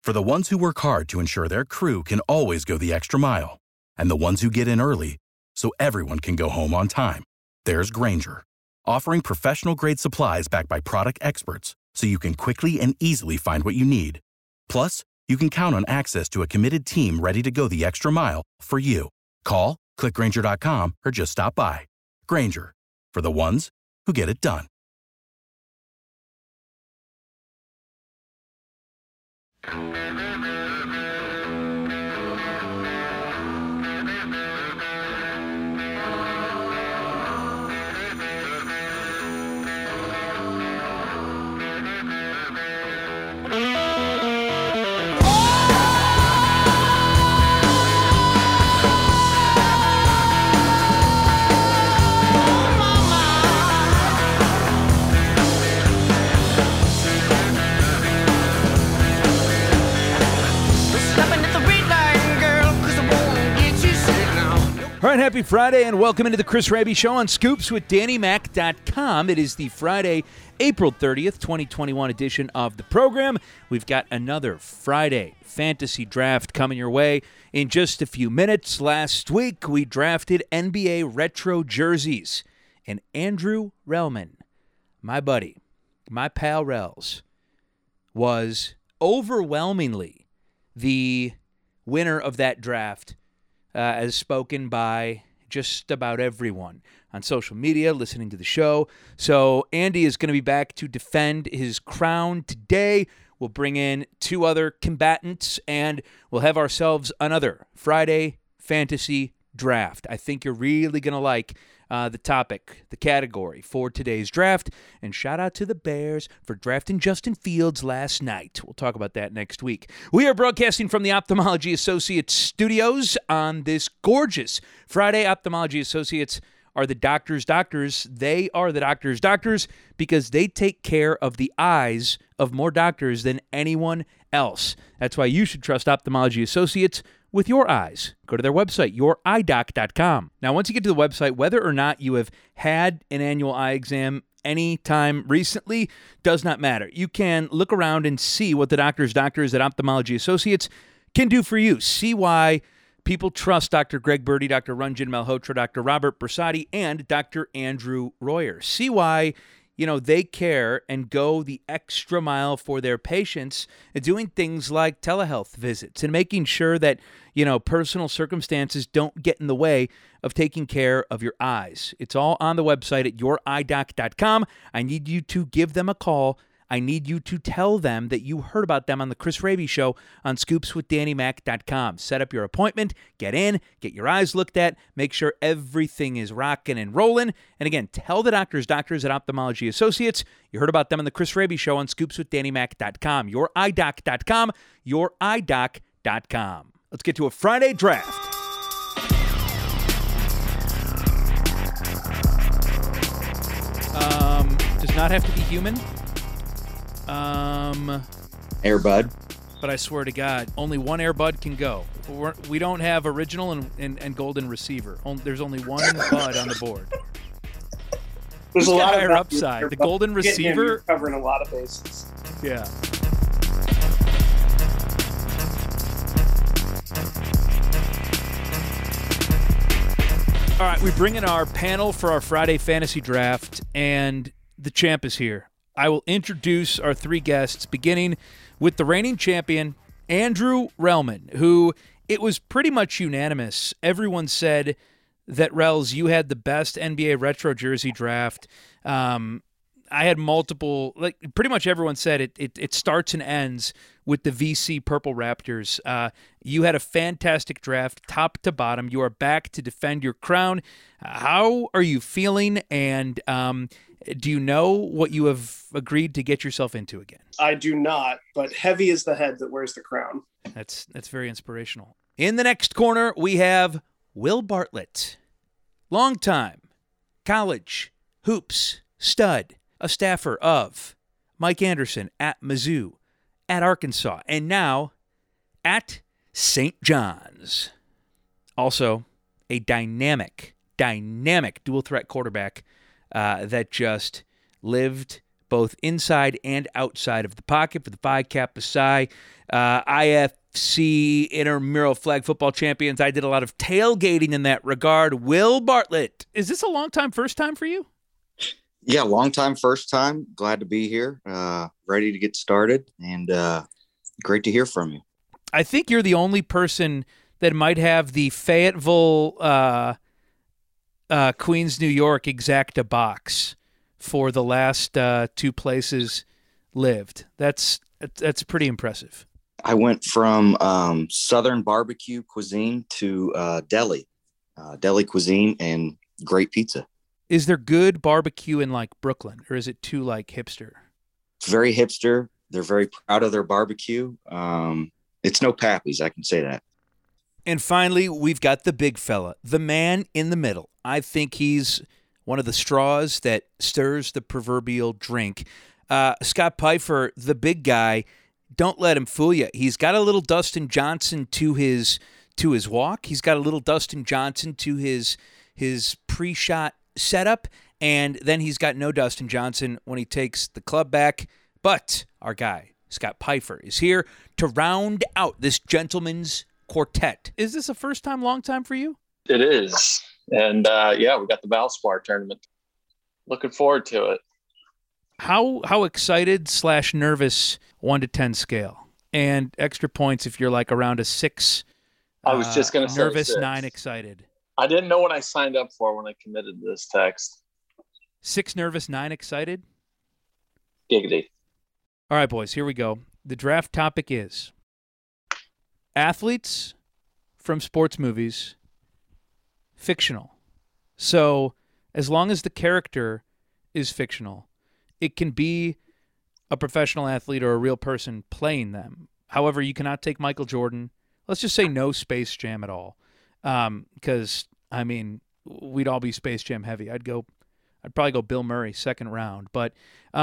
For the ones who work hard to ensure their crew can always go the extra mile, and the ones who get in early so everyone can go home on time, there's Grainger, offering professional-grade supplies backed by product experts so you can quickly and easily find what you need. Plus, you can count on access to a committed team ready to go the extra mile for you. Call, click Grainger.com, or just stop by. Grainger, for the ones who get it done. All right, happy Friday, and welcome into the Chris Raby Show on ScoopsWithDannyMac.com. It is the Friday, April 30th, 2021 edition of the program. We've got another Friday fantasy draft coming your way in just a few minutes. Last week, we drafted NBA retro jerseys, and Andrew Relman, my buddy, my pal Rels, was overwhelmingly the winner of that draft, as spoken by just about everyone on social media, listening to the show. So Andy is going to be back to defend his crown today. We'll bring in two other combatants, and we'll have ourselves another Friday fantasy draft. I think you're really going to like the topic, the category for today's draft. And shout out to the Bears for drafting Justin Fields last night. We'll talk about that next week. We are broadcasting from the Ophthalmology Associates studios on this gorgeous Friday. Ophthalmology Associates are the doctor's doctors. They are the doctor's doctors because they take care of the eyes of more doctors than anyone else. That's why you should trust Ophthalmology Associates with your eyes. Go to their website, youridoc.com. Now, once you get to the website, whether or not you have had an annual eye exam any time recently does not matter. You can look around and see what the doctors at Ophthalmology Associates can do for you. See why people trust Dr. Greg Birdie, Dr. Ranjan Malhotra, Dr. Robert Bersati, and Dr. Andrew Royer. See why they care and go the extra mile for their patients, doing things like telehealth visits and making sure that, personal circumstances don't get in the way of taking care of your eyes. It's all on the website at youridoc.com. I need you to give them a call. I need you to tell them that you heard about them on the Chris Raby Show on ScoopsWithDannyMac.com. Set up your appointment, get in, get your eyes looked at, make sure everything is rocking and rolling. And again, tell the doctors at Ophthalmology Associates you heard about them on the Chris Raby Show on ScoopsWithDannyMac.com. YourIdoc.com, YourIdoc.com. Let's get to a Friday draft. Does not have to be human. Airbud. But I swear to God, only one Airbud can go. We don't have original and golden receiver. There's only one Bud on the board. There's a lot higher of upside. The golden receiver. You're covering a lot of bases. Yeah. All right, we bring in our panel for our Friday fantasy draft, and the champ is here. I will introduce our three guests, beginning with the reigning champion, Andrew Relman, who it was pretty much unanimous. Everyone said that, Rels, you had the best NBA retro jersey draft. I had multiple, pretty much everyone said it starts and ends with the VC Purple Raptors. You had a fantastic draft, top to bottom. You are back to defend your crown. How are you feeling? And do you know what you have agreed to get yourself into again? I do not, but heavy is the head that wears the crown. That's very inspirational. In the next corner, we have Will Bartlett. Longtime college hoops stud, a staffer of Mike Anderson at Mizzou, at Arkansas, and now at St. John's. Also, a dynamic dual threat quarterback that just lived both inside and outside of the pocket for the Phi Kappa Psi IFC intramural flag football champions. I did a lot of tailgating in that regard. Will Bartlett, is this a long time, first time for you? Yeah, long time, first time. Glad to be here. Ready to get started, and great to hear from you. I think you're the only person that might have the Fayetteville, Queens, New York exacta box for the last 2 places lived. That's pretty impressive. I went from Southern barbecue cuisine to deli cuisine and great pizza. Is there good barbecue in like Brooklyn, or is it too like hipster? It's very hipster. They're very proud of their barbecue. It's no Pappy's, I can say that. And finally, we've got the big fella, the man in the middle. I think he's one of the straws that stirs the proverbial drink. Scott Pfeiffer, the big guy, don't let him fool you. He's got a little Dustin Johnson to his walk. He's got a little Dustin Johnson to his pre-shot setup, and then he's got no Dustin Johnson when he takes the club back. But our guy, Scott Pfeiffer, is here to round out this gentleman's quartet. Is this a first time, long time for you? It is. And we got the Valspar tournament. Looking forward to it. How excited / nervous 1 to 10 scale? And extra points if you're like around a 6. I was just going to say nervous, 6. 9 excited. I didn't know what I signed up for when I committed to this text. 6 nervous, 9 excited? Giggity. All right, boys, here we go. The draft topic is athletes from sports movies, fictional. So as long as the character is fictional, it can be a professional athlete or a real person playing them. However, you cannot take Michael Jordan. Let's just say no Space Jam at all. Because, I mean, we'd all be Space Jam heavy. I'd probably go Bill Murray, second round. But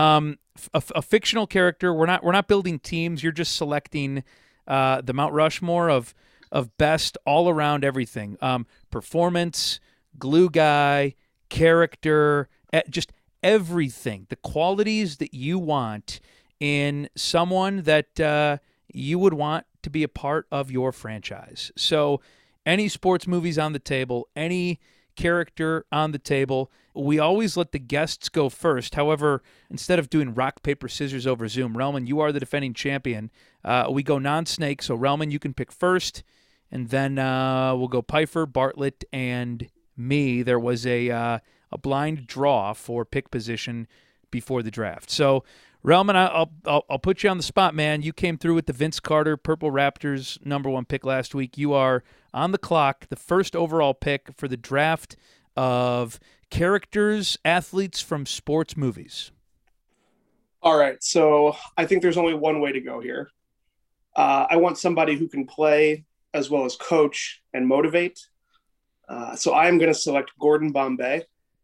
a fictional character, we're not building teams. You're just selecting the Mount Rushmore of best all around everything. Performance, glue guy, character, just everything. The qualities that you want in someone that you would want to be a part of your franchise. So any sports movies on the table, any character on the table. We always let the guests go first. However, instead of doing rock, paper, scissors over Zoom, Relman, you are the defending champion. We go non-snake, so Relman, you can pick first, and then we'll go Pfeiffer, Bartlett, and me. There was a blind draw for pick position before the draft. So, Relman, I'll put you on the spot, man. You came through with the Vince Carter Purple Raptors #1 pick last week. You are on the clock, the first overall pick for the draft of characters, athletes from sports movies. All right, so I think there's only one way to go here. I want somebody who can play as well as coach and motivate. So I'm going to select Gordon Bombay.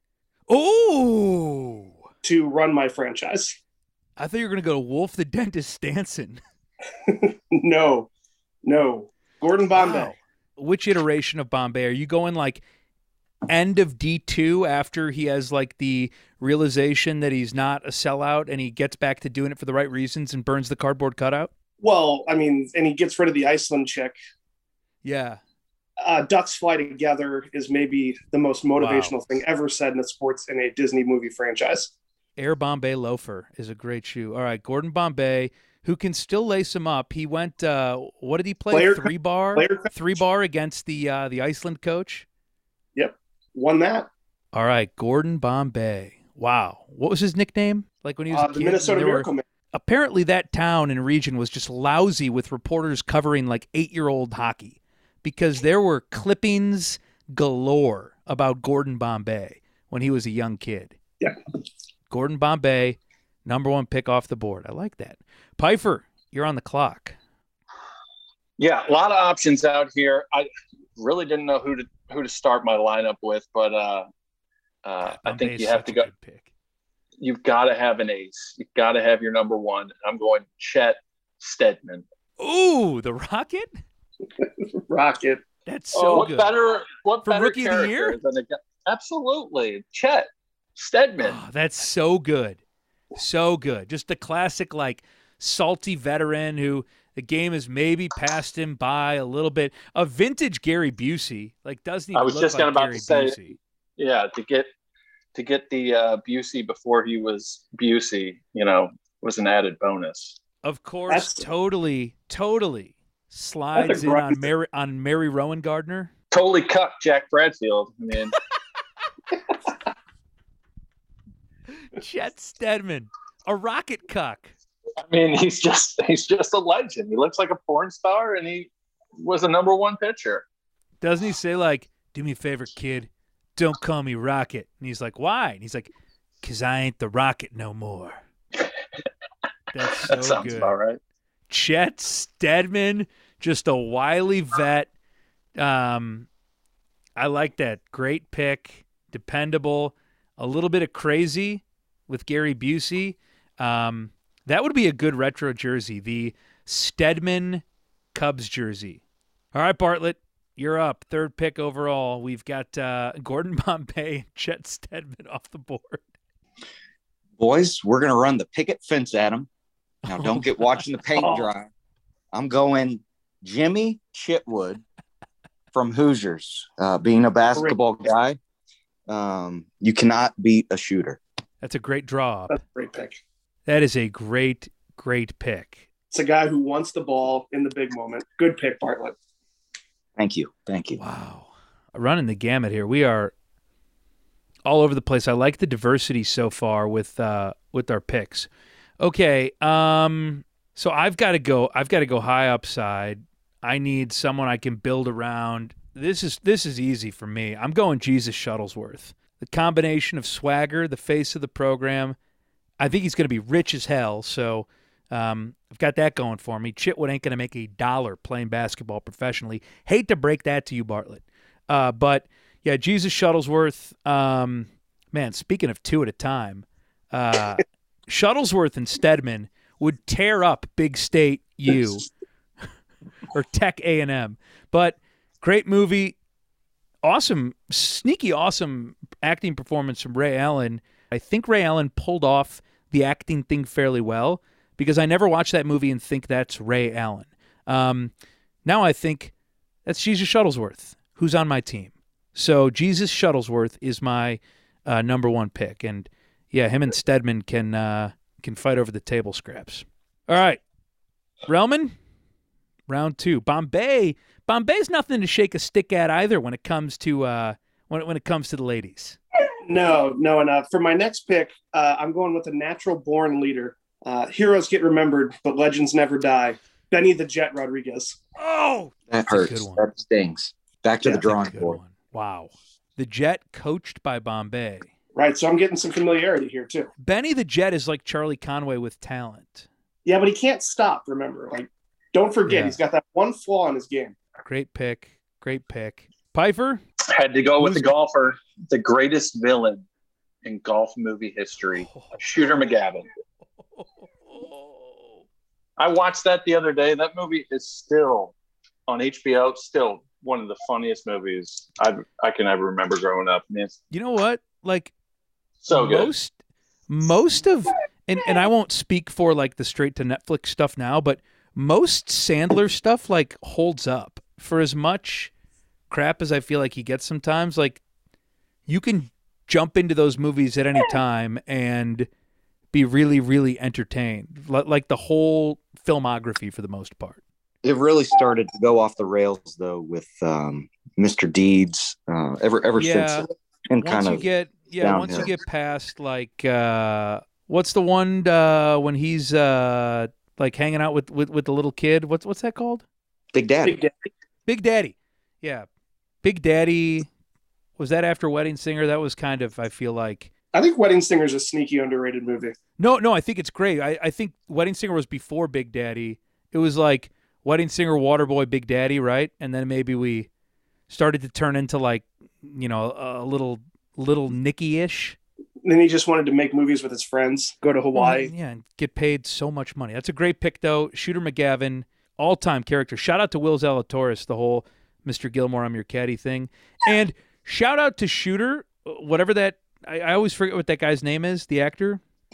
Oh! To run my franchise. I thought you were going to go to Wolf the Dentist Stanson. No. Gordon Bombay. Wow. Which iteration of Bombay? Are you going like end of D2 after he has like the realization that he's not a sellout and he gets back to doing it for the right reasons and burns the cardboard cutout? Well, I mean, and he gets rid of the Iceland chick. Yeah. Ducks Fly Together is maybe the most motivational thing ever said in a Disney movie franchise. Air Bombay Loafer is a great shoe. All right, Gordon Bombay, who can still lace him up. He went, what did he play? Three bar against the Iceland coach? Yep, won that. All right, Gordon Bombay. Wow. What was his nickname? Like when he was a kid? The Minnesota Miracle Man. Apparently that town and region was just lousy with reporters covering like 8-year-old hockey because there were clippings galore about Gordon Bombay when he was a young kid. Yeah. Gordon Bombay, #1 pick off the board. I like that. Pfeiffer, you're on the clock. Yeah, a lot of options out here. I really didn't know who to start my lineup with, but I think you have to go. You've got to have an ace. You've got to have your #1. I'm going Chet Steadman. Ooh, the Rocket? Rocket. That's so what good. What For better Rookie of the Year? Absolutely. Chet Steadman. Oh, that's so good. So good. Just the classic, like, salty veteran who the game has maybe passed him by a little bit. A vintage Gary Busey. Like, doesn't even I was look just like about Gary to say, Busey. Yeah, to get the Busey before he was Busey, was an added bonus. Of course, totally slides in on Mary Rowan Gardner. Totally cucked Jack Bradfield. I mean, Chet Steadman, a rocket cuck. I mean, he's just a legend. He looks like a porn star, and he was a number one pitcher. Doesn't he say, like, do me a favor, kid, don't call me Rocket? And he's like, why? And he's like, because I ain't the Rocket no more. That's so that sounds good. About right. Chet Steadman, just a wily vet. I like that. Great pick, dependable, a little bit of crazy with Gary Busey. That would be a good retro jersey, the Steadman Cubs jersey. All right, Bartlett, you're up. Third pick overall. We've got Gordon Bombay and Chet Steadman off the board. Boys, we're going to run the picket fence at them. Now, don't get watching the paint dry. I'm going Jimmy Chitwood from Hoosiers. Being a basketball guy, you cannot beat a shooter. That's a great draw. That's a great pick. That is a great pick. It's a guy who wants the ball in the big moment. Good pick, Bartlett. Thank you. Wow. Running the gamut here. We are all over the place. I like the diversity so far with our picks. Okay, so I've got to go high upside. I need someone I can build around. This is easy for me. I'm going Jesus Shuttlesworth. The combination of swagger, the face of the program. I think he's going to be rich as hell, so I've got that going for me. Chitwood ain't going to make $1 playing basketball professionally. Hate to break that to you, Bartlett. But, yeah, Jesus Shuttlesworth, man, speaking of two at a time, Shuttlesworth and Steadman would tear up Big State U or Tech A&M. But great movie, awesome, sneaky awesome acting performance from Ray Allen. I think Ray Allen pulled off the acting thing fairly well because I never watched that movie and think that's Ray Allen. Now I think that's Jesus Shuttlesworth, who's on my team. So Jesus Shuttlesworth is my number one pick. And, yeah, him and Steadman can fight over the table scraps. All right. Relman, round two. Bombay's nothing to shake a stick at either when it comes to when it comes to the ladies. No. For my next pick, I'm going with a natural-born leader. Heroes get remembered, but legends never die. Benny the Jet Rodriguez. Oh, that hurts. That stings. Back to the drawing board. Wow. The Jet coached by Bombay. Right, so I'm getting some familiarity here, too. Benny the Jet is like Charlie Conway with talent. Yeah, but he can't stop, remember. Like, don't forget, He's got that one flaw in his game. Great pick. Pfeiffer? Had to go with the golfer, the greatest villain in golf movie history, Shooter McGavin. I watched that the other day. That movie is still on HBO, still one of the funniest movies I can ever remember growing up. Man, you know what? Like, so good. Most of, and I won't speak for like the straight to Netflix stuff now, but most Sandler stuff like holds up for as much crap as I feel like he gets sometimes. Like, you can jump into those movies at any time and be really, really entertained. Like the whole filmography for the most part. It really started to go off the rails though with Mr. Deeds. Ever since, and once you get past like what's the one when he's like hanging out with the little kid? What's that called? Big Daddy. Big Daddy. Yeah. Big Daddy. Was that after Wedding Singer? That was kind of, I feel like. I think Wedding Singer is a sneaky underrated movie. No, I think it's great. I think Wedding Singer was before Big Daddy. It was like Wedding Singer, Waterboy, Big Daddy, right? And then maybe we started to turn into like, a little Nicky-ish. Then he just wanted to make movies with his friends, go to Hawaii. Yeah, and get paid so much money. That's a great pick, though. Shooter McGavin, all-time character. Shout out to Will Zalatoris, the whole Mr. Gilmore, I'm your caddy thing. And shout out to Shooter, whatever that, I always forget what that guy's name is, the actor.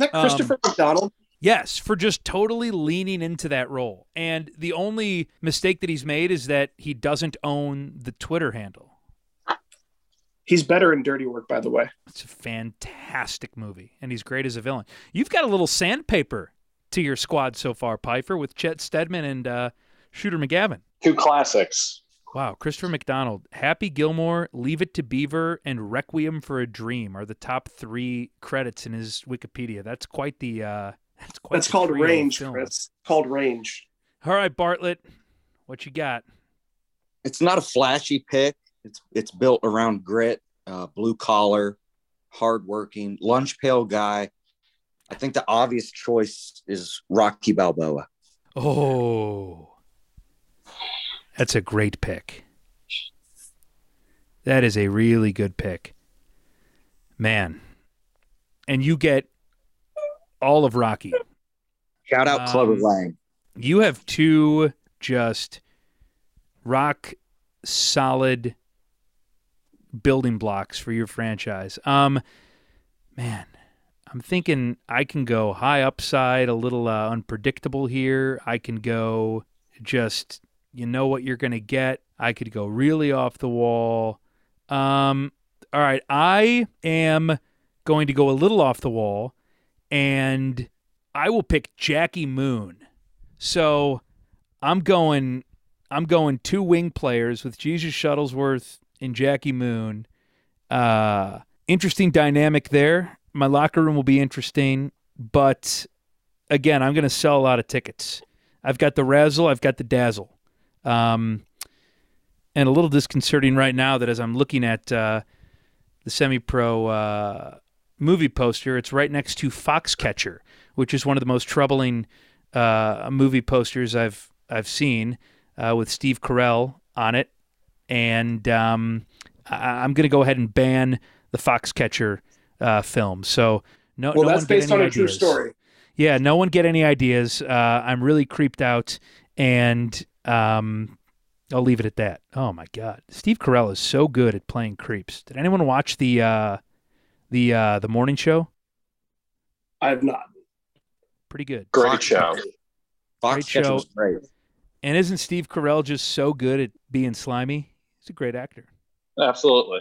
that Christopher McDonald? Yes, for just totally leaning into that role. And the only mistake that he's made is that he doesn't own the Twitter handle. He's better in Dirty Work, by the way. It's a fantastic movie, and he's great as a villain. You've got a little sandpaper to your squad so far, Pfeiffer, with Chet Steadman and Shooter McGavin. 2 classics. Wow, Christopher McDonald, Happy Gilmore, Leave It to Beaver, and Requiem for a Dream are the top 3 credits in his Wikipedia. That's quite the... That's called range, Chris. Called range. All right, Bartlett, what you got? It's not a flashy pick. It's built around grit, blue collar, hardworking, lunch pail guy. I think the obvious choice is Rocky Balboa. Oh, that's a great pick. That is a really good pick, man. And you get all of Rocky. Shout out Clubber Lang. You have 2 just rock solid building blocks for your franchise. Man, I'm thinking I can go high upside, a little unpredictable here. I can go just, you know what you're going to get. I could go really off the wall. All right, I am going to go a little off the wall, and I will pick Jackie Moon. So I'm going 2 wing players with Jesus Shuttlesworth and Jackie Moon. Interesting dynamic there. My locker room will be interesting, but again, I'm going to sell a lot of tickets. I've got the razzle, I've got the dazzle. And a little disconcerting right now that as I'm looking at the semi-pro movie poster, it's right next to Foxcatcher, which is one of the most troubling movie posters I've seen, with Steve Carell on it. And I'm going to go ahead and ban the Foxcatcher film. So no that's one based on a ideas. true story. Yeah, no one get any ideas. I'm really creeped out, and I'll leave it at that. Oh my God, Steve Carell is so good at playing creeps. Did anyone watch the morning show? I have not. Pretty good. Great show. Great show. Great. And isn't Steve Carell just so good at being slimy? He's a great actor. Absolutely.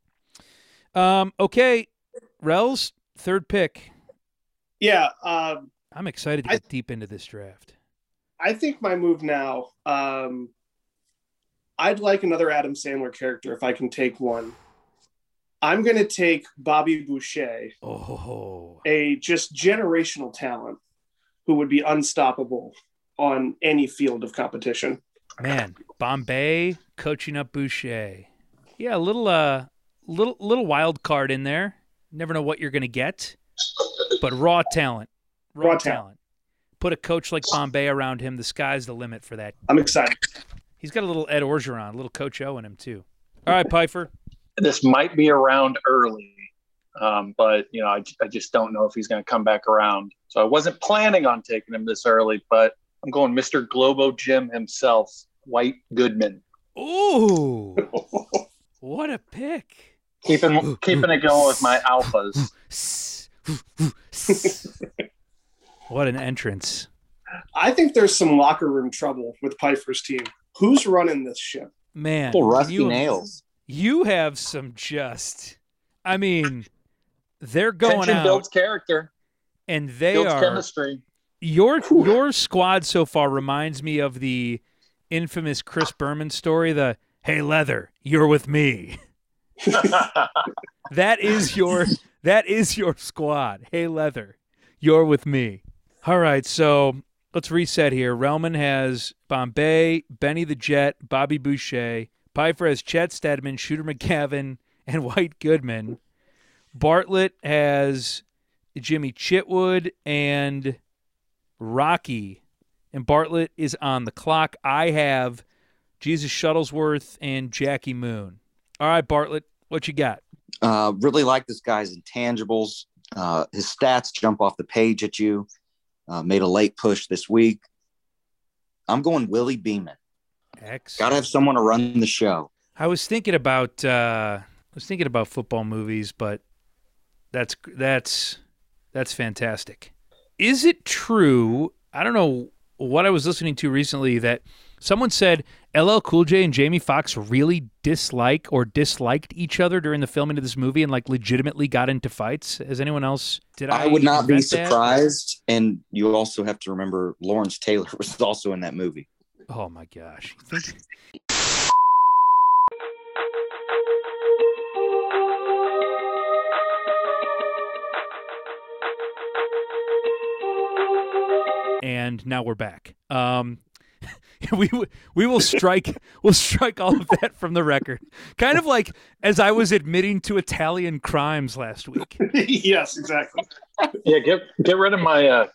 Okay, Rels, 3rd pick. Yeah. I'm excited to get deep into this draft. I think my move now, I'd like another Adam Sandler character if I can take one. I'm going to take Bobby Boucher, a just generational talent who would be unstoppable on any field of competition. Man, Bombay coaching up Boucher. Yeah, a little wild card in there. Never know what you're going to get, but raw talent. Raw talent. Put a coach like Bombay around him. The sky's the limit for that. I'm excited. He's got a little Ed Orgeron, a little Coach O in him too. All right, Pfeiffer. This might be around early, but I just don't know if he's going to come back around. So I wasn't planning on taking him this early, but I'm going Mr. Globo Jim himself, White Goodman. Ooh, what a pick! Keeping it going with my alphas. What an entrance! I think there's some locker room trouble with Pfeiffer's team. Who's running this ship? Man, Rusty Nails. You have some they're going Tension out. Builds character. And they builds are chemistry. Your squad so far reminds me of the infamous Chris Berman story, the "Hey Leather, you're with me." That is your squad. Hey Leather, you're with me. All right, so let's reset here. Relman has Bombay, Benny the Jet, Bobby Boucher. Pfeiffer has Chet Steadman, Shooter McGavin, and White Goodman. Bartlett has Jimmy Chitwood and Rocky. And Bartlett is on the clock. I have Jesus Shuttlesworth and Jackie Moon. All right, Bartlett, what you got? Really like this guy's intangibles. His stats jump off the page at you. Made a late push this week. I'm going Willie Beeman. Excellent. Got to have someone to run the show. I was thinking about football movies, but that's That's fantastic. Is it true? I don't know what I was listening to recently that someone said LL Cool J and Jamie Foxx really disliked each other during the filming of this movie and like legitimately got into fights. Has anyone else? I would not be surprised. And you also have to remember Lawrence Taylor was also in that movie. Oh my gosh. You think? And now we're back. We will strike all of that from the record. Kind of like as I was admitting to Italian crimes last week. Yes, exactly. Yeah, get rid of my.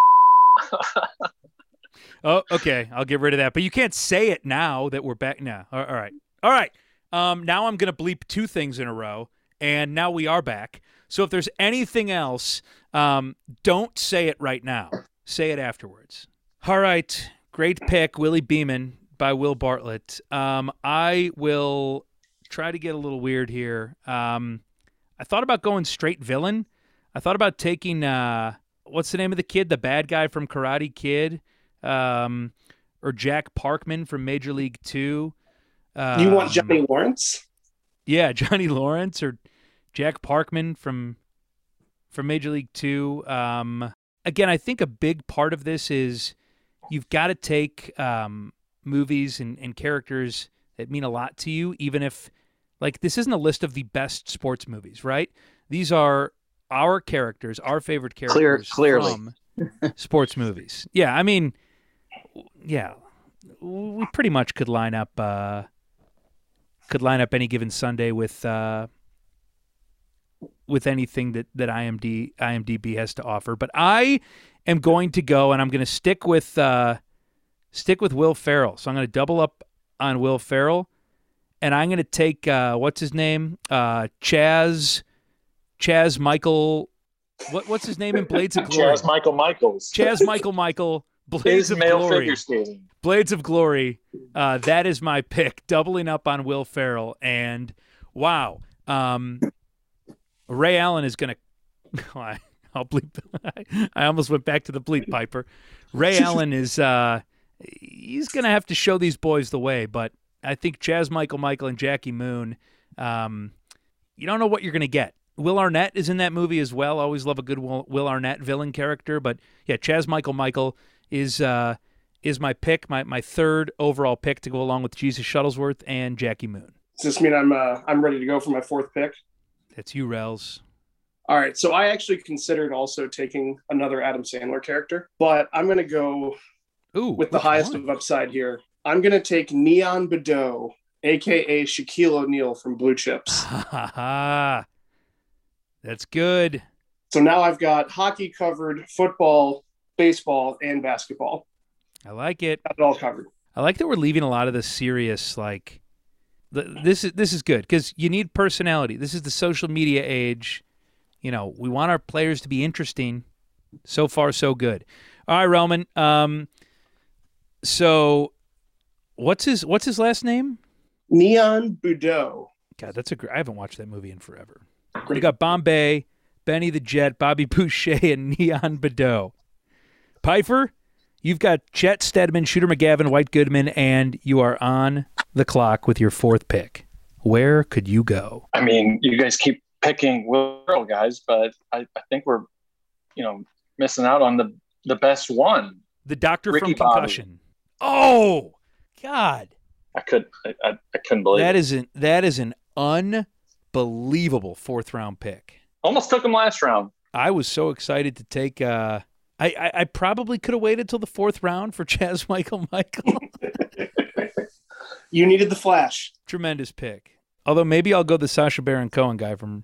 Oh, okay. I'll get rid of that. But you can't say it now that we're back. Now, all right. Now I'm gonna bleep two things in a row, and now we are back. So if there's anything else, don't say it right now. Say it afterwards. All right. Great pick, Willie Beeman by Will Bartlett. I will try to get a little weird here. I thought about going straight villain. I thought about taking, what's the name of the kid? The bad guy from Karate Kid? Or Jack Parkman from Major League 2. You want Johnny Lawrence? Yeah, Johnny Lawrence or Jack Parkman from Major League 2. Again, I think a big part of this is you've got to take movies and characters that mean a lot to you, even if, like, this isn't a list of the best sports movies, right? These are our characters, our favorite characters clearly. from sports movies. Yeah, I mean, yeah, we pretty much could line up any given Sunday with anything that IMDb has to offer. But I am going to go, and I'm going to stick with Will Ferrell. So I'm going to double up on Will Ferrell, and I'm going to take what's his name, Chaz Michael. What's his name in Blades of Glory? Chaz Michael Michaels. Chaz Michael. Blades of male Glory. Figure skating. Blades of Glory. That is my pick. Doubling up on Will Ferrell, and wow. Ray Allen is going to – I'll bleep. I almost went back to the bleep, Piper. Ray Allen is he's going to have to show these boys the way, but I think Chaz Michael and Jackie Moon, you don't know what you're going to get. Will Arnett is in that movie as well. I always love a good Will Arnett villain character, but yeah, Chaz Michael is my pick, my third overall pick to go along with Jesus Shuttlesworth and Jackie Moon. Does this mean I'm ready to go for my fourth pick? That's you, Rels. All right, so I actually considered also taking another Adam Sandler character, but I'm going to go with the highest of upside here. I'm going to take Neon Bedeau, a.k.a. Shaquille O'Neal from Blue Chips. That's good. So now I've got hockey covered, football, baseball, and basketball. I like it. Got it all covered. I like that we're leaving a lot of the serious, like, this is good because you need personality. This is the social media age. You know, we want our players to be interesting. So far, so good. All right, Roman. So what's his last name? Neon Bedeau. God, I haven't watched that movie in forever. We got Bombay, Benny the Jet, Bobby Boucher, and Neon Bedeau. Pfeiffer, you've got Chet Steadman, Shooter McGavin, White Goodman, and you are on the clock with your fourth pick. Where could you go? I mean, you guys keep picking Will Ferrell, guys, but I think we're, missing out on the best one. The doctor Ricky from Concussion. Bobby. Oh, God. I couldn't believe it. That is an unbelievable fourth round pick. Almost took him last round. I was so excited to take I probably could have waited till the fourth round for Chaz Michael. You needed the flash. Tremendous pick. Although maybe I'll go the Sacha Baron Cohen guy from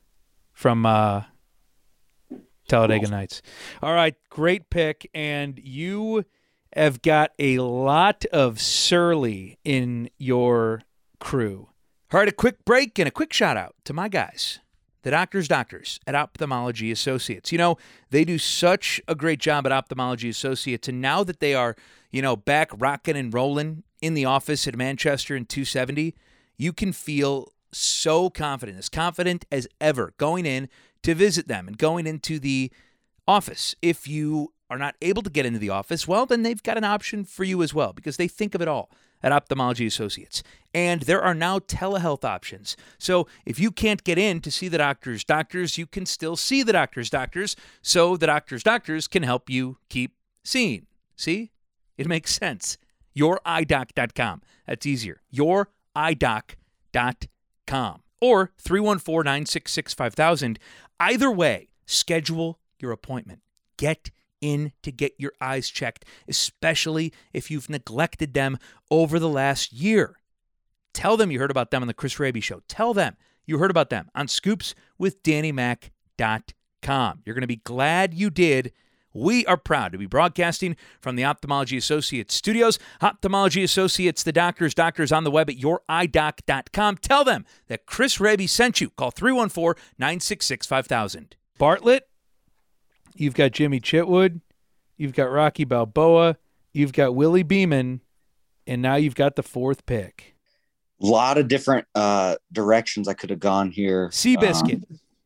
Talladega Nights. All right, great pick. And you have got a lot of surly in your crew. All right, a quick break and a quick shout out to my guys, the doctors at Ophthalmology Associates. They do such a great job at Ophthalmology Associates, and now that they are, back rocking and rolling in the office at Manchester and 270, you can feel so confident, as confident as ever, going in to visit them and going into the office. If you are not able to get into the office, well, then they've got an option for you as well, because they think of it all at Ophthalmology Associates. And there are now telehealth options. So if you can't get in to see the doctor's doctors, you can still see the doctor's doctors, so the doctor's doctors can help you keep seeing. See? It makes sense. YourEyeDoc.com. That's easier. YourEyeDoc.com. Or 314-966-5000. Either way, schedule your appointment. Get in to get your eyes checked, especially if you've neglected them over the last year. Tell them you heard about them on the Chris Raby Show. Tell them you heard about them on ScoopsWithDannyMac.com. You're going to be glad you did. We are proud to be broadcasting from the Ophthalmology Associates studios. Ophthalmology Associates, the doctors on the web at YourEyeDoc.com. Tell them that Chris Raby sent you. Call 314-966-5000. Bartlett, you've got Jimmy Chitwood, you've got Rocky Balboa, you've got Willie Beeman, and now you've got the fourth pick. A lot of different directions I could have gone here. Seabiscuit.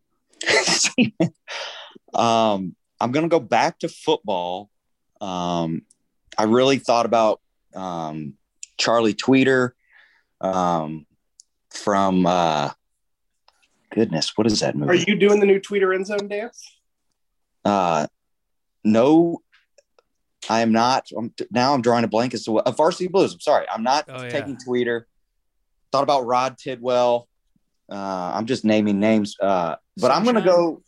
I'm going to go back to football. I really thought about Charlie Tweeter from goodness, what is that movie? Are you doing the new Tweeter end zone dance? No, I am not. Now I'm drawing a blank as to what Varsity Blues. I'm sorry. I'm not taking Tweeter. Thought about Rod Tidwell. I'm just naming names. But I'm going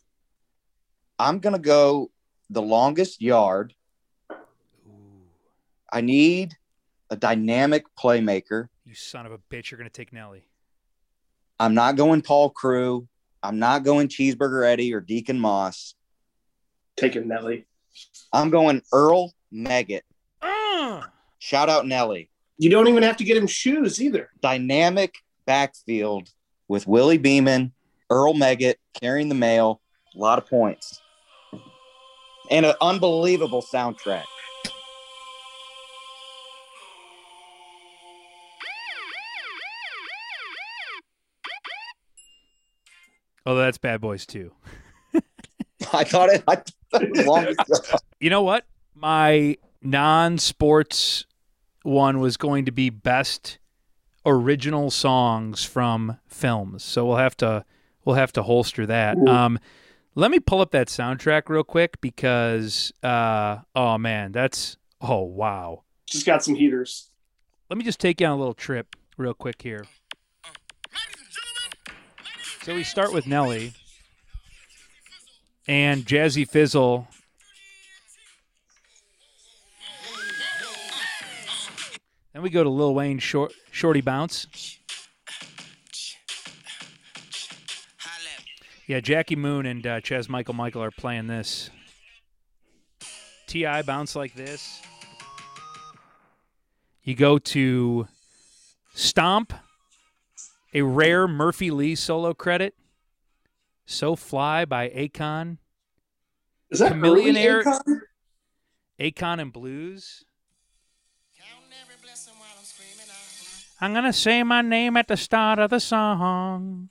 to go The Longest Yard. I need a dynamic playmaker. You son of a bitch. You're going to take Nelly. I'm not going Paul Crew. I'm not going Cheeseburger Eddie or Deacon Moss. Taking Nelly. I'm going Earl Meggett. Shout out Nelly. You don't even have to get him shoes either. Dynamic backfield with Willie Beeman, Earl Meggett carrying the mail. A lot of points. And an unbelievable soundtrack. Oh, that's Bad Boys 2. I thought it was Longest Yard. You know what? My non-sports one was going to be best original songs from films. So we'll have to holster that. Let me pull up that soundtrack real quick because wow. Just got some heaters. Let me just take you on a little trip real quick here. So we start with Nelly and Jazzy Fizzle. Then we go to Lil Wayne, Shorty Bounce. Yeah, Jackie Moon and Chaz Michael are playing this. T.I. Bounce Like This. You go to Stomp, a rare Murphy Lee solo credit. So Fly by Akon. Is that Chameleonaire? Akon? Akon and Blues. I'm going to say my name at the start of the song.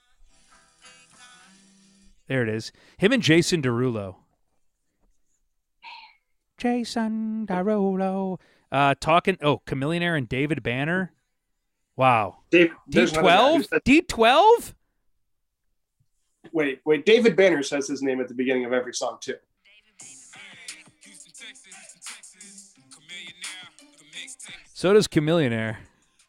There it is. Him and Jason Derulo. Jason Derulo. Chameleonaire and David Banner. Wow. D12? D12? Wait. David Banner says his name at the beginning of every song, too. So does Chameleonaire.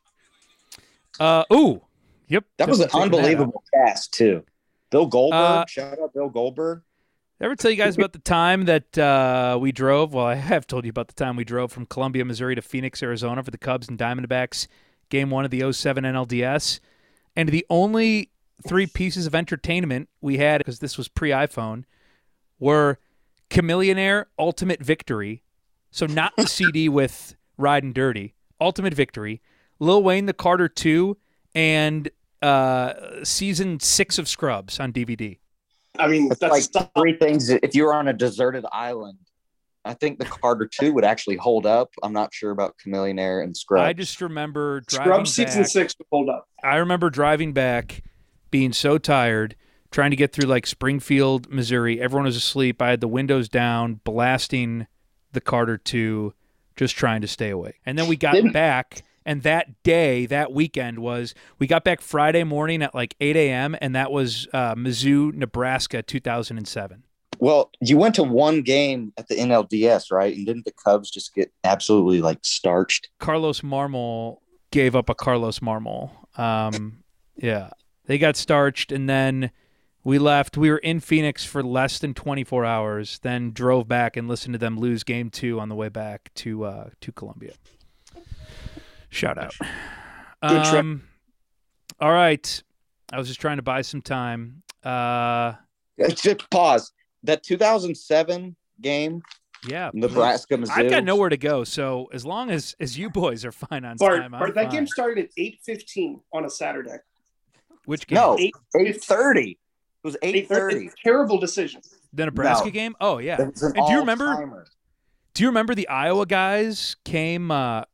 Yep. That was an unbelievable cast, too. Bill Goldberg. Shout out Bill Goldberg. Ever tell you guys about the time that we drove? Well, I have told you about the time we drove from Columbia, Missouri to Phoenix, Arizona for the Cubs and Diamondbacks Game 1 of the 07 NLDS. And the only 3 pieces of entertainment we had, because this was pre-iPhone, were Chameleonaire, Ultimate Victory. So not the CD with Ridin' Dirty. Ultimate Victory. Lil Wayne, The Carter 2, and season 6 of Scrubs on DVD. I mean, that's like 3 things. If you were on a deserted island I think the Carter 2 would actually hold up. I'm not sure about Chameleonaire and Scrubs. I just remember driving Scrubs back. season 6 would hold up. I remember driving back, being so tired, trying to get through like Springfield, Missouri. Everyone was asleep. I had the windows down, blasting the Carter 2, just trying to stay awake. And then we got back, and that day, that weekend we got back Friday morning at like 8 a.m., and that was Mizzou, Nebraska, 2007. Well, you went to one game at the NLDS, right? And didn't the Cubs just get absolutely like starched? Carlos Marmol gave up a Carlos Marmol. Yeah, they got starched, and then we left. We were in Phoenix for less than 24 hours, then drove back and listened to them lose Game 2 on the way back to Columbia. Shout out. Good trip. All right. I was just trying to buy some time. Just pause. That 2007 game, yeah, Nebraska, Mizzou. I've got nowhere to go, so as long as you boys are fine on time, I'm that fine. game started at 8:15 on a Saturday. Which game? No, 8:30. It was 8:30. Terrible decision. The Nebraska game? Oh yeah. It was an And do you all-timer. remember the Iowa guys came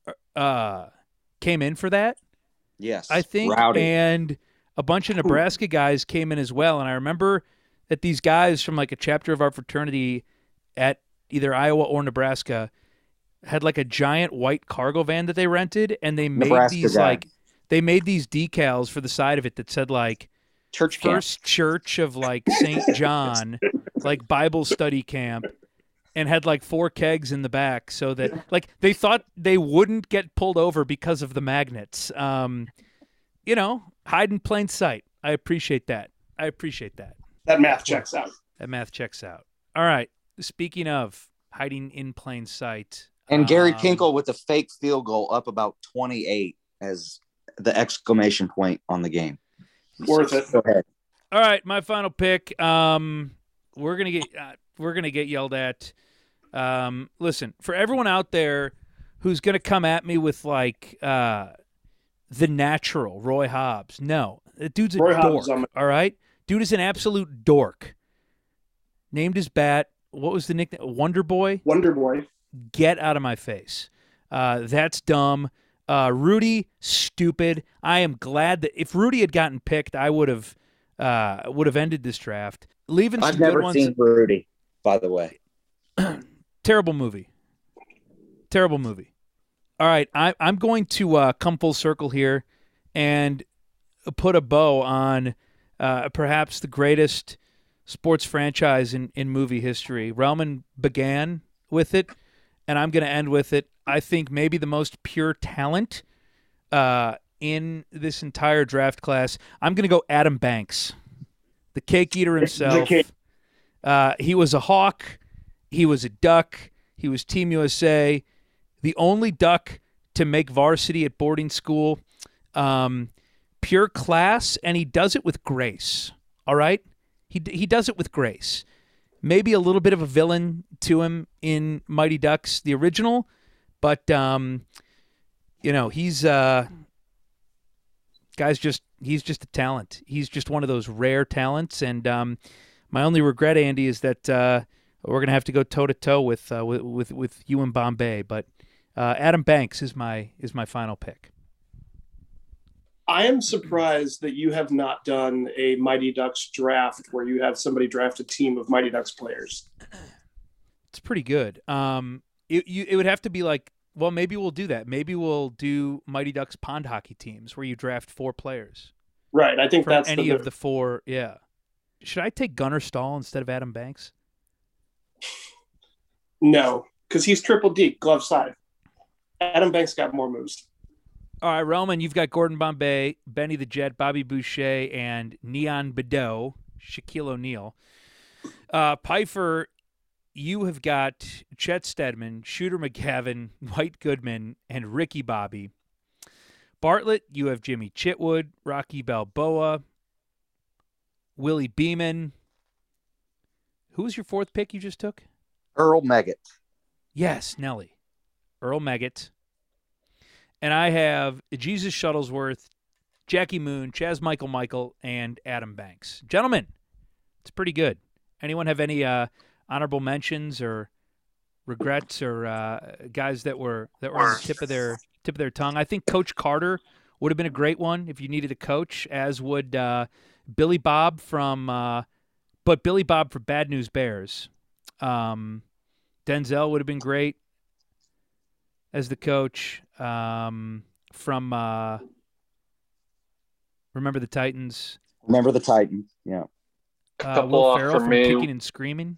in for that? Yes, I think, Rowdy. and a bunch of Nebraska guys came in as well. And I remember that these guys from like a chapter of our fraternity at either Iowa or Nebraska had like a giant white cargo van that they rented, and they made Nebraska these guy. they made these decals for the side of it that said like Church camp. First Church of like St. John, like Bible study camp, and had like 4 kegs in the back so that like they thought they wouldn't get pulled over because of the magnets. Hide in plain sight. I appreciate that. That math checks out. That math checks out. All right. Speaking of hiding in plain sight. And Gary Kinkle with a fake field goal up about 28 as the exclamation point on the game. Worth it. Go ahead. All right, my final pick. We're gonna get yelled at. Listen, for everyone out there who's gonna come at me with like the natural Roy Hobbs. No, the dude's a Roy dork. Hobbs All right, dude is an absolute dork. Named his bat. What was the nickname? Wonder Boy. Wonder Boy. Get out of my face. That's dumb. Rudy, stupid. I am glad that if Rudy had gotten picked, I would have ended this draft. Leaving some I've never good ones. seen Rudy, by the way. Terrible movie. All right, I'm going to come full circle here and put a bow on perhaps the greatest sports franchise in movie history. Relman began with it, and I'm going to end with it. I think maybe the most pure talent in this entire draft class. I'm going to go Adam Banks, the cake eater himself. He was a Hawk. He was a Duck. He was Team USA. The only Duck to make varsity at boarding school. Pure class, and he does it with grace. All right? He does it with grace. Maybe a little bit of a villain to him in Mighty Ducks, the original, but he's he's just a talent. He's just one of those rare talents, and my only regret, Andy, is that we're gonna have to go toe to toe with you in Bombay. But Adam Banks is my final pick. I am surprised that you have not done a Mighty Ducks draft where you have somebody draft a team of Mighty Ducks players. It's pretty good. It would have to be like, well, maybe we'll do that. Maybe we'll do Mighty Ducks pond hockey teams where you draft 4 players. Right. I think from that's any of the 4. Yeah. Should I take Gunnar Stahl instead of Adam Banks? No, because he's triple D, glove side. Adam Banks got more moves. All right, Roman, you've got Gordon Bombay, Benny the Jet, Bobby Boucher, and Neon Bedeau, Shaquille O'Neal. Pfeiffer, you have got Chet Stedman, Shooter McGavin, White Goodman, and Ricky Bobby. Bartlett, you have Jimmy Chitwood, Rocky Balboa, Willie Beeman. Who was your 4th pick you just took? Earl Meggett. Yes, Nelly. Earl Meggett. And I have Jesus Shuttlesworth, Jackie Moon, Chaz Michael, and Adam Banks. Gentlemen, it's pretty good. Anyone have any honorable mentions or regrets or guys that were on the tip of their tongue. I think Coach Carter would have been a great one if you needed a coach, as would Billy Bob for Bad News Bears. Denzel would have been great as the coach from Remember the Titans. Remember the Titans, yeah. Will Ferrell from Kicking and Screaming.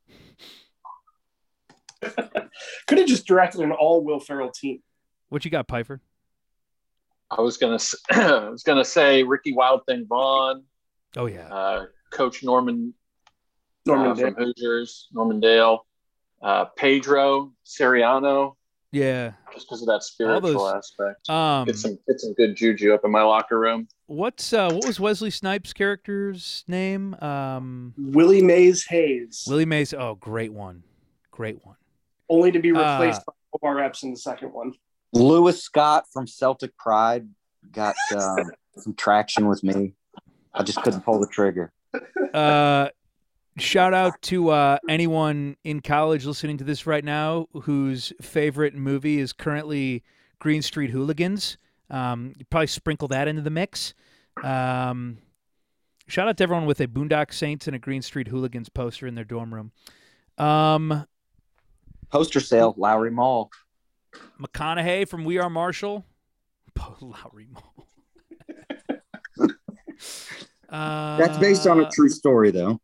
Could have just directed an all Will Ferrell team. What you got, Pfeiffer? I was gonna say Ricky Wild Thing Vaughn. Oh yeah. Coach Norman Dale. from Hoosiers. Norman Dale. Pedro Siriano. Yeah. Just because of that spiritual aspect. Get some good juju up in my locker room. What was Wesley Snipes' character's name? Willie Mays Hayes. Willie Mays. Oh, great one. Only to be replaced by Omar Epps in the second one. Lewis Scott from Celtic Pride got some traction with me. I just couldn't pull the trigger. Shout out to anyone in college listening to this right now whose favorite movie is currently Green Street Hooligans. You probably sprinkle that into the mix. Shout out to everyone with a Boondock Saints and a Green Street Hooligans poster in their dorm room. Poster sale, Lowry Mall. McConaughey from We Are Marshall. Lowry Mall. That's based on a true story, though.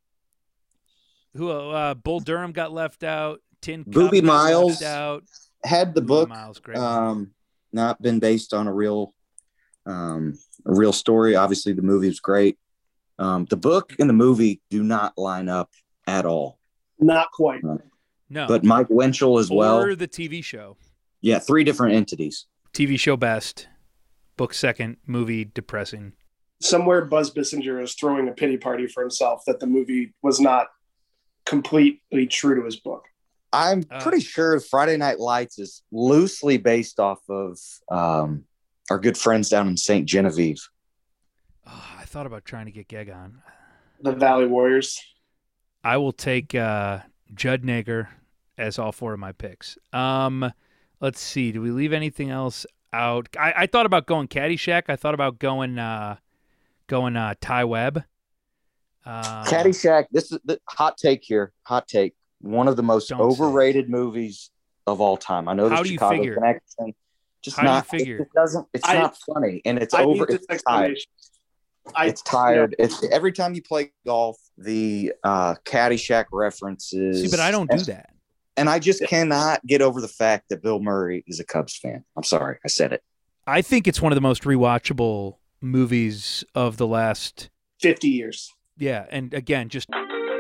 Bull Durham got left out. Booby Miles left out. Had the book Miles, great. Not been based on a real story. Obviously, the movie was great. The book and the movie do not line up at all. Not quite. No. But Mike Winchell as well. Or the TV show. Yeah, 3 different entities. TV show best, book second, movie depressing. Somewhere Buzz Bissinger is throwing a pity party for himself that the movie was not completely true to his book. I'm pretty sure Friday Night Lights is loosely based off of our good friends down in St. Genevieve. I thought about trying to get Geg on. The Valley Warriors. I will take Judd Nager as all 4 of my picks. Let's see. Do we leave anything else out? I thought about going Caddyshack. I thought about going Ty Webb. Caddyshack. This is the hot take here. Hot take. One of the most overrated movies of all time. I know the Chicago connection. Just not. It doesn't. It's not funny, and it's over. It's tired. It's tired. It's every time you play golf, the Caddyshack references. See, but I don't do that. And I just cannot get over the fact that Bill Murray is a Cubs fan. I'm sorry, I said it. I think it's one of the most rewatchable movies of the last 50 years. Yeah, and again, just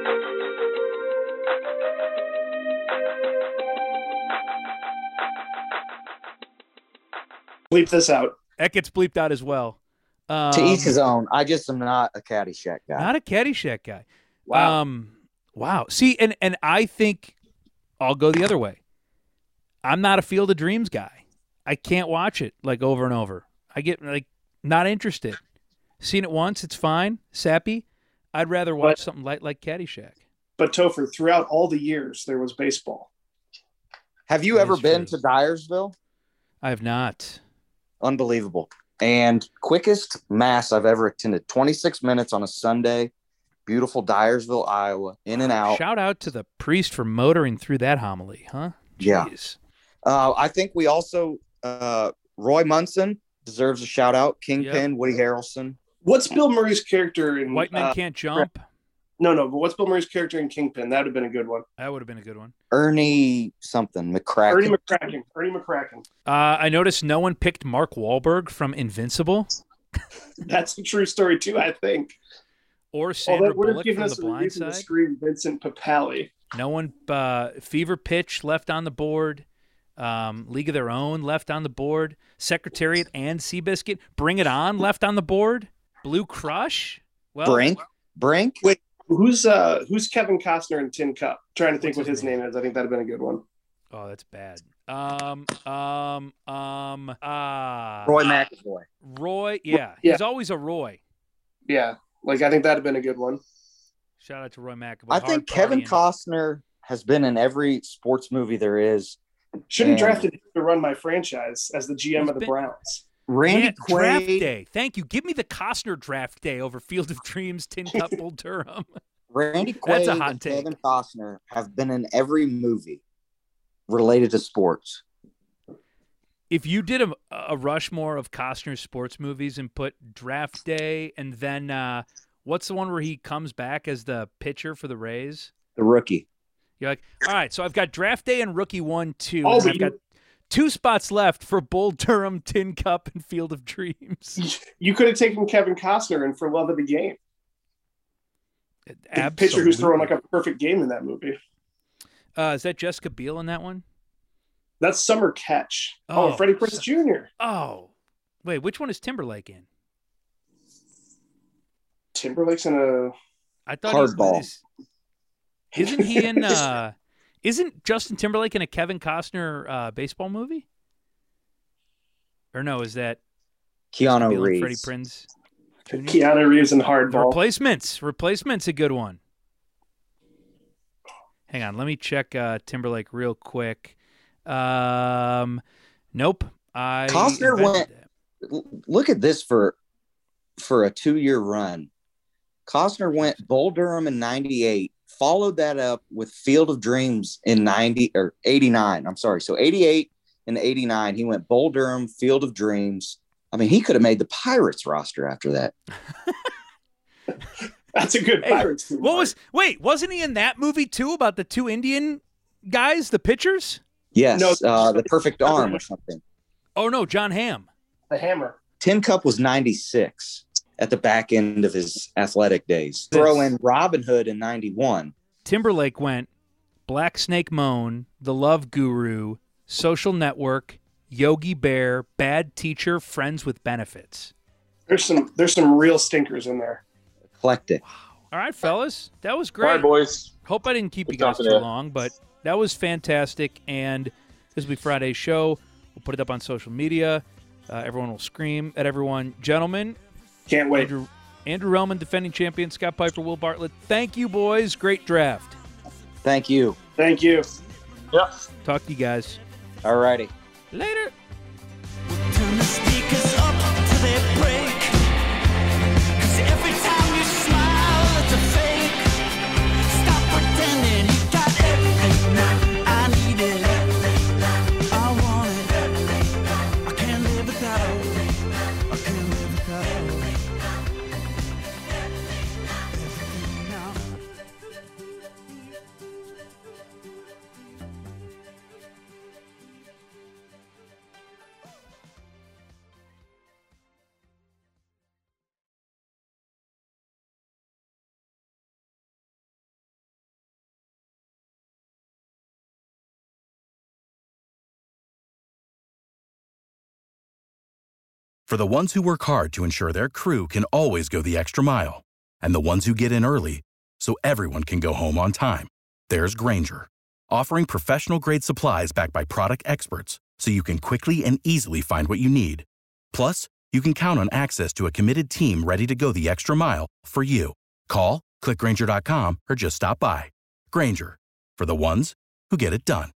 bleep this out. That gets bleeped out as well. To each his own. I just am not a Caddyshack guy. Not a Caddyshack guy. Wow. Wow. See, and I think I'll go the other way. I'm not a Field of Dreams guy. I can't watch it like over and over. I get like not interested. Seen it once, it's fine. Sappy. I'd rather watch something light like Caddyshack. But Topher, throughout all the years, there was baseball. Have you ever been to Dyersville? I have not. Unbelievable. And quickest mass I've ever attended. 26 minutes on a Sunday. Beautiful Dyersville, Iowa. In and out. Shout out to the priest for motoring through that homily, huh? Jeez. Yeah. I think we also, Roy Munson deserves a shout out. Kingpin, Woody Harrelson. What's Bill Murray's character in White Men Can't Jump? No, but what's Bill Murray's character in Kingpin? That would have been a good one. That would have been a good one. Ernie something, McCracken. Ernie McCracken. I noticed no one picked Mark Wahlberg from Invincible. That's a true story too, I think. Or Sandra Bullock from us The Blind Side. To scream Vincent Papali. No one. Fever Pitch left on the board. League of Their Own left on the board. Secretariat and Seabiscuit. Bring It On left on the board. Blue Crush. Well, Brink. Wait, who's Kevin Costner in Tin Cup? Trying to think what his name is. I think that'd have been a good one. Oh, that's bad. Roy McAvoy. Roy, yeah. He's always a Roy. Yeah, like I think that'd have been a good one. Shout out to Roy McAvoy. I think Kevin Costner has been in every sports movie there is. Should have drafted him to run my franchise as the GM of the Browns. Randy Quaid. Draft day. Thank you. Give me the Costner draft day over Field of Dreams, Tin Cup, Bull Durham. Randy Quaid That's a hot and take. Kevin Costner have been in every movie related to sports. If you did a Rushmore of Costner's sports movies and put Draft Day and then what's the one where he comes back as the pitcher for the Rays? The Rookie. You're like, all right, so I've got Draft Day and Rookie 1, 2. Oh, and I've got 2 spots left for Bull Durham, Tin Cup, and Field of Dreams. You could have taken Kevin Costner in For Love of the Game. Absolutely. The pitcher who's throwing like a perfect game in that movie. Is that Jessica Biel in that one? That's Summer Catch. Oh, Freddie Prinze Jr. Oh. Wait, which one is Timberlake in? Timberlake's in a I thought Hardball. Isn't he in isn't Justin Timberlake in a Kevin Costner baseball movie? Or no, is that Keanu Biel and Reeves. Freddie Prinze Jr.? Keanu Reeves in Hardball. Replacement's a good one. Hang on, let me check Timberlake real quick. Nope. Costner went. Look at this for a 2-year run. Costner went Bull Durham in 98, followed that up with Field of Dreams in 89. I'm sorry. So 88 and 89, he went Bull Durham, Field of Dreams. I mean, he could have made the Pirates roster after that. That's a good Pirates movie. Wasn't he in that movie too about the 2 Indian guys, the pitchers? Yes, No. The Perfect Arm or something. Oh no, John Hamm. The Hammer. Tin Cup was 96 at the back end of his athletic days. Throw in Robin Hood in 91. Timberlake went Black Snake Moan, The Love Guru, Social Network, Yogi Bear, Bad Teacher, Friends with Benefits. There's some real stinkers in there. Eclectic. All right, fellas. That was great. All right, boys. Hope I didn't keep you Good guys talking too to you. long, but that was fantastic. And this will be Friday's show. We'll put it up on social media. Everyone will scream at everyone. Gentlemen, Can't wait. Andrew Relman, defending champion, Scott Piper, Will Bartlett. Thank you, boys. Great draft. Thank you. Thank you. Yeah. Talk to you guys All righty. later. Turn the speakers up till they break. 'Cause every time you smile, it's a fake. Stop pretending you got everything I need it. I want it. I can't live without. I can't live without. Everything now. For the ones who work hard to ensure their crew can always go the extra mile, and the ones who get in early so everyone can go home on time, there's Grainger, offering professional-grade supplies backed by product experts so you can quickly and easily find what you need. Plus, you can count on access to a committed team ready to go the extra mile for you. Call, click Grainger.com, or just stop by. Grainger, for the ones who get it done.